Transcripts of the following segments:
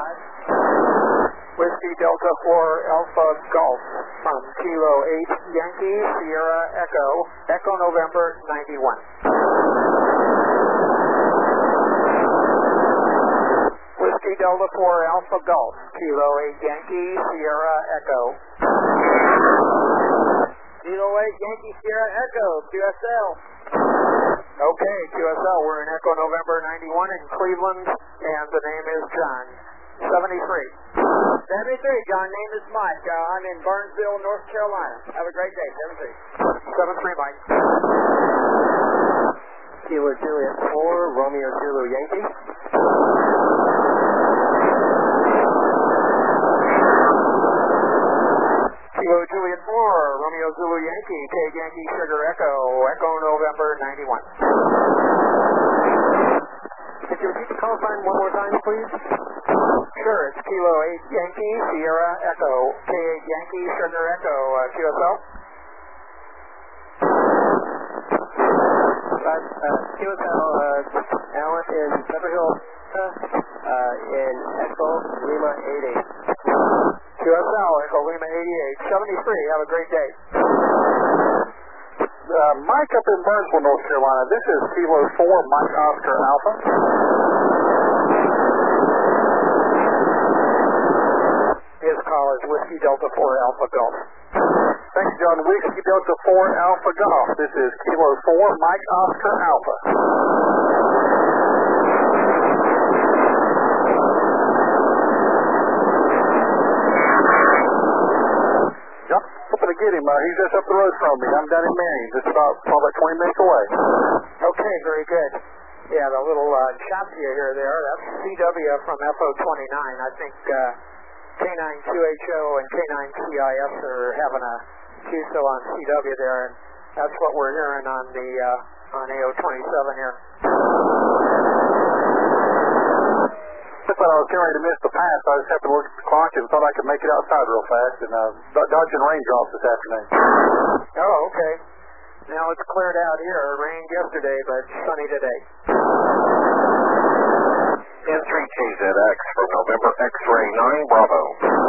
Whiskey Delta 4 Alpha Golf from Kilo 8 Yankee Sierra Echo, Echo November 91. Whiskey Delta 4 Alpha Golf, Kilo 8 Yankee Sierra Echo. Kilo 8 Yankee Sierra Echo, QSL. Okay, QSL, we're in Echo November 91 in Cleveland, and the name is John. 73. 73, John, name is Mike. I'm in Burnsville, North Carolina. Have a great day, 73, Mike. Kilo Juliet 4, Romeo Zulu Yankee. Kilo Juliet 4, Romeo Zulu Yankee, K Yankee Sugar Echo, Echo November 91. Could you repeat the call sign one more time, please? Sure, it's Kilo 8 Yankee Sierra Echo, K8 Yankee Sugar Echo, QSL. QSL, Alan in Pepper Hill, in Echo Lima 88. QSL, Echo Lima 88, 73, have a great day. Mike up in Burnsville, North Carolina. This is Kilo 4, Mike Oscar Alpha. His call is Whiskey Delta 4 Alpha Golf. Thanks, John. Whiskey Delta 4 Alpha Golf. This is Kilo 4, Mike Oscar Alpha. John, hoping to get him. He's just up the road from me. I'm down in Marion, just about probably 20 minutes away. Okay, very good. Yeah, the little chop you hear there, that's CW from FO29. I think K9QHO and K9CIS are having a QSO on CW there, and that's what we're hearing on the on AO27 here. I thought I was getting ready to miss the pass. I just happened to look at the clock and thought I could make it outside real fast, and dodging raindrops this afternoon. Oh, okay. Now it's cleared out here. It rained yesterday, but sunny today. N3KZX from November X-Ray 9 Bravo.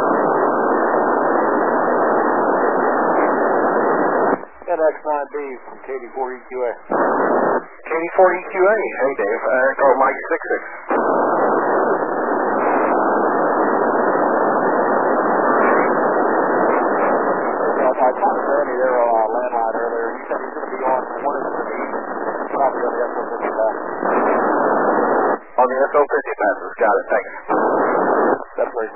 NX9B from KD4EQA. KD4EQA, hey Dave, Echo Mike 66. I talked to Randy there on our landline earlier. He said he's going to be on one of the probably on the SO50 passes. On the SO50 passes, got it, thanks. That's right.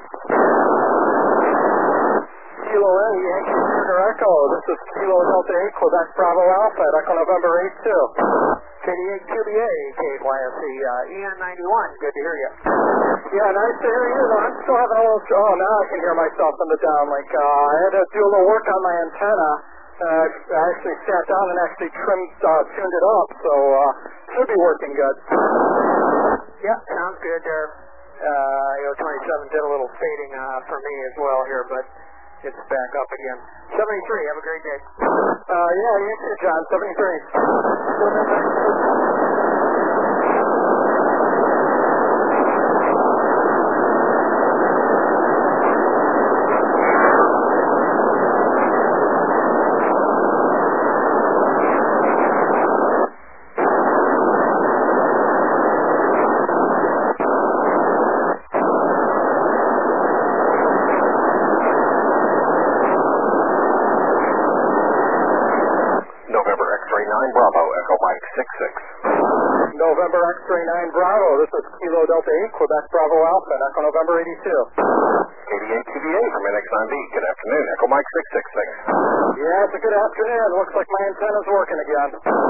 Kilo 8, Yankee Sugar Echo. This is Kilo Delta 8, Quebec Bravo Alpha at Echo November 82. KD8QBA, KYSC, EN91. Good to hear you. Yeah, nice to hear you. I'm still having a little... Oh, now I can hear myself in the downlink. I had to do a little work on my antenna. I actually sat down and actually tuned it up, so should be working good. Yep, sounds good there. AO27 did a little fading for me as well here, but it's back up again. 73, have a great day. Yeah, you too, John. 73. November X-Ray 9 Bravo. This is Kilo Delta 8, Quebec Bravo Alpha, Echo November 82. KD8QBA from NX9B. Good afternoon. Echo Mike 66, thanks. Yeah, it's a good afternoon. Looks like my antenna's working again.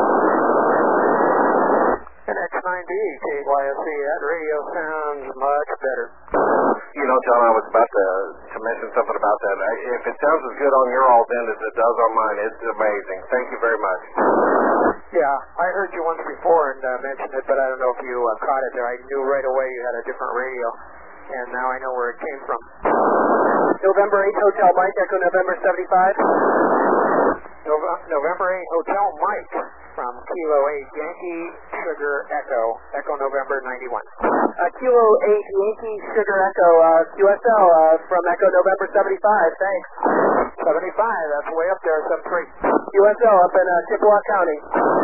NX9B, KYSC, that radio sounds much better. You know, John, I was about to mention something about that. If it sounds as good on your all's end as it does on mine, it's amazing. Thank you very much. Yeah, I heard you once before and mentioned it, but I don't know if you caught it there. I knew right away you had a different radio, and now I know where it came from. November 8 Hotel Mike, Echo November 75. November 8 Hotel Mike. from Kilo 8 Yankee Sugar Echo, Echo November 91. Kilo 8 Yankee Sugar Echo, QSL from Echo November 75, thanks. 75, that's way up there, 73. QSL up in Chippewa County.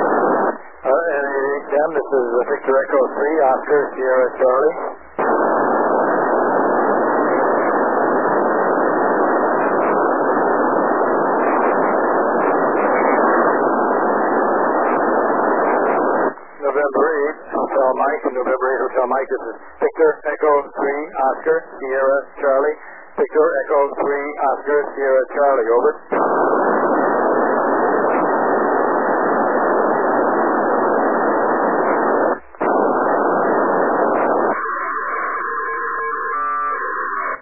NAHM, this is Victor Echo 3, Oscar, Sierra Charlie. November 8, Hotel Mike, November 8, Hotel Mike, this is Victor Echo 3, Oscar, Sierra Charlie. Victor Echo 3, Oscar, Sierra Charlie, over.